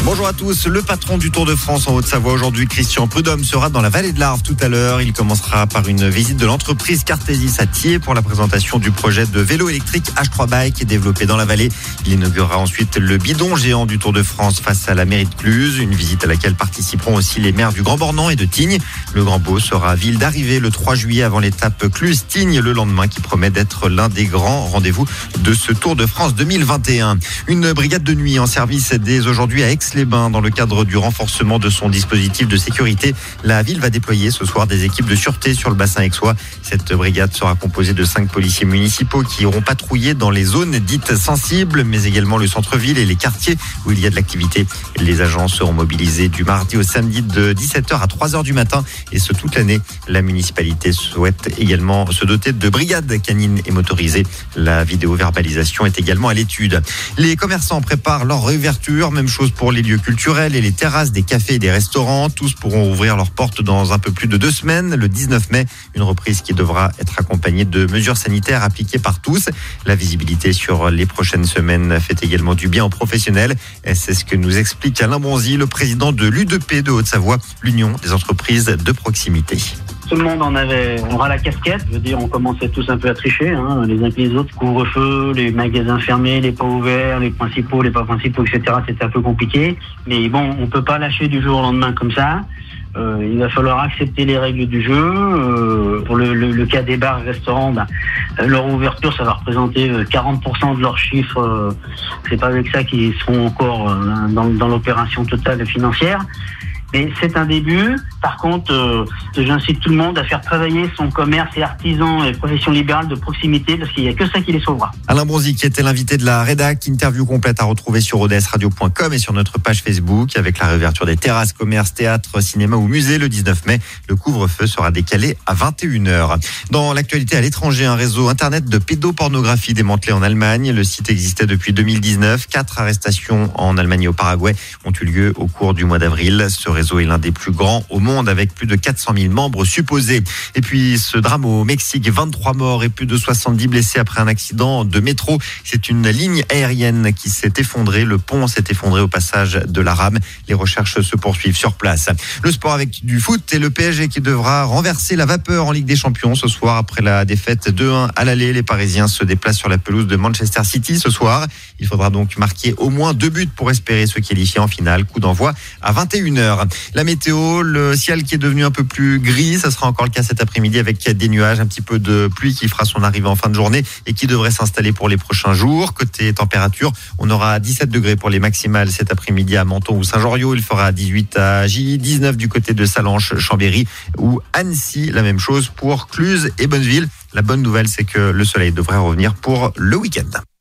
Bonjour à tous. Le patron du Tour de France en Haute-Savoie aujourd'hui, Christian Prudhomme, sera dans la vallée de l'Arve tout à l'heure. Il commencera par une visite de l'entreprise Cartésis à Thiers pour la présentation du projet de vélo électrique H3 Bike développé dans la vallée. Il inaugurera ensuite le bidon géant du Tour de France face à la mairie de Cluse, une visite à laquelle participeront aussi les maires du Grand Bornand et de Tignes. Le Grand Beau sera ville d'arrivée le 3 juillet avant l'étape Cluse-Tignes le lendemain qui promet d'être l'un des grands rendez-vous de ce Tour de France 2021. Une brigade de nuit en service dès aujourd'hui à Aix-les-Bains dans le cadre du renforcement de son dispositif de sécurité. La ville va déployer ce soir des équipes de sûreté sur le bassin aixois. Cette brigade sera composée de 5 policiers municipaux qui iront patrouiller dans les zones dites sensibles, mais également le centre-ville et les quartiers où il y a de l'activité. Les agents seront mobilisés du mardi au samedi de 17h à 3h du matin et ce toute l'année. La municipalité souhaite également se doter de brigades canines et motorisées. La vidéo-verbalisation est également à l'étude. Les commerçants préparent leur réouverture, même chose pour les lieux culturels et les terrasses des cafés et des restaurants. Tous pourront ouvrir leurs portes dans un peu plus de 2 semaines, le 19 mai. Une reprise qui devra être accompagnée de mesures sanitaires appliquées par tous. La visibilité sur les prochaines semaines fait également du bien aux professionnels. Et c'est ce que nous explique Alain Bonzi, le président de l'UDP de Haute-Savoie, l'Union des entreprises de proximité. Tout le monde aura la casquette. Je veux dire, on commençait tous un peu à tricher, les uns que les autres. Couvre-feu, les magasins fermés, les pas ouverts, les principaux, les pas principaux, etc. C'était un peu compliqué. Mais bon, on peut pas lâcher du jour au lendemain comme ça. Il va falloir accepter les règles du jeu. Pour le cas des bars et restaurants, leur ouverture, ça va représenter 40% de leur chiffre. C'est pas avec ça qu'ils seront encore dans l'opération totale financière. Mais c'est un début. Par contre, j'incite tout le monde à faire travailler son commerce et artisans et professions libérales de proximité parce qu'il n'y a que ça qui les sauvera. Alain Bonzi qui était l'invité de la rédac. Interview complète à retrouver sur odsradio.com et sur notre page Facebook avec la réouverture des terrasses, commerces, théâtres, cinéma ou musées le 19 mai. Le couvre-feu sera décalé à 21h. Dans l'actualité à l'étranger, un réseau internet de pédopornographie démantelé en Allemagne. Le site existait depuis 2019. 4 arrestations en Allemagne et au Paraguay ont eu lieu au cours du mois d'avril. Ce réseau est l'un des plus grands au monde avec plus de 400 000 membres supposés. Et puis ce drame au Mexique, 23 morts et plus de 70 blessés après un accident de métro. C'est une ligne aérienne qui s'est effondrée. Le pont s'est effondré au passage de la rame. Les recherches se poursuivent sur place. Le sport avec du foot et le PSG qui devra renverser la vapeur en Ligue des Champions ce soir après la défaite 2-1 à l'aller. Les Parisiens se déplacent sur la pelouse de Manchester City ce soir. Il faudra donc marquer au moins 2 buts pour espérer se qualifier en finale. Coup d'envoi à 21h. La météo, le ciel qui est devenu un peu plus gris, ça sera encore le cas cet après-midi avec des nuages, un petit peu de pluie qui fera son arrivée en fin de journée et qui devrait s'installer pour les prochains jours. Côté température, on aura 17 degrés pour les maximales cet après-midi à Menton ou Saint-Joriot. Il fera 18 à Gilly, 19 du côté de Sallanches, Chambéry ou Annecy. La même chose pour Cluse et Bonneville. La bonne nouvelle, c'est que le soleil devrait revenir pour le week-end.